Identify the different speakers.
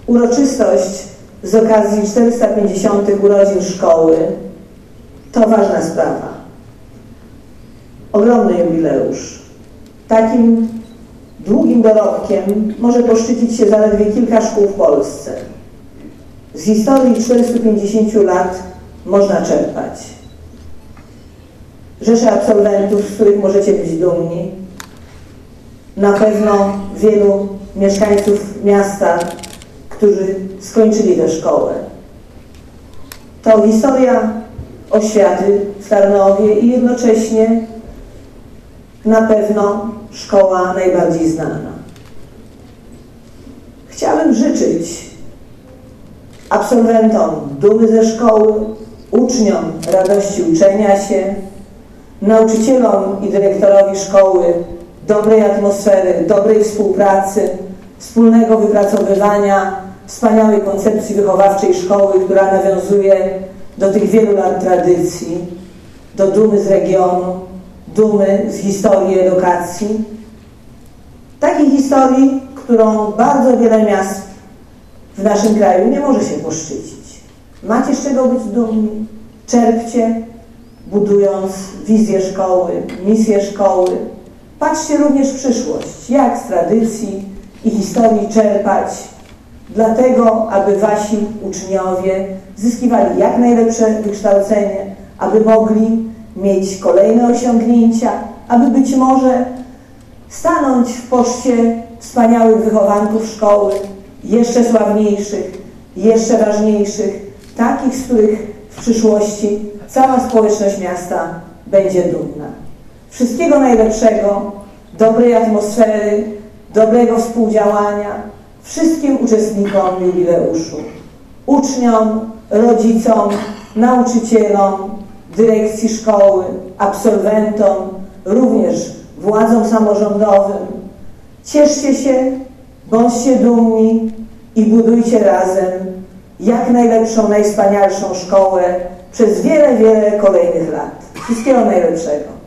Speaker 1: Uroczystość z okazji 450. urodzin szkoły to ważna sprawa. Ogromny jubileusz. Takim długim dorobkiem może poszczycić się zaledwie kilka szkół w Polsce. Z historii 450 lat można czerpać. Rzesze absolwentów, z których możecie być dumni. Na pewno wielu mieszkańców miasta, którzy skończyli tę szkołę. To historia oświaty w Tarnowie i jednocześnie na pewno szkoła najbardziej znana. Chciałabym życzyć absolwentom dumy ze szkoły, uczniom radości uczenia się, nauczycielom i dyrektorowi szkoły dobrej atmosfery, dobrej współpracy, wspólnego wypracowywania wspaniałej koncepcji wychowawczej szkoły, która nawiązuje do tych wielu lat tradycji, do dumy z regionu, dumy z historii edukacji. Takiej historii, którą bardzo wiele miast w naszym kraju nie może się poszczycić. Macie z czego być dumni, czerpcie, budując wizję szkoły, misję szkoły. Patrzcie również w przyszłość, jak z tradycji i historii czerpać, dlatego, aby wasi uczniowie zyskiwali jak najlepsze wykształcenie, aby mogli mieć kolejne osiągnięcia, aby być może stanąć w poczcie wspaniałych wychowanków szkoły, jeszcze sławniejszych, jeszcze ważniejszych, takich, z których w przyszłości cała społeczność miasta będzie dumna. Wszystkiego najlepszego, dobrej atmosfery, dobrego współdziałania wszystkim uczestnikom jubileuszu, uczniom, rodzicom, nauczycielom, dyrekcji szkoły, absolwentom, również władzom samorządowym. Cieszcie się, bądźcie dumni i budujcie razem jak najlepszą, najwspanialszą szkołę przez wiele, wiele kolejnych lat. Wszystkiego najlepszego.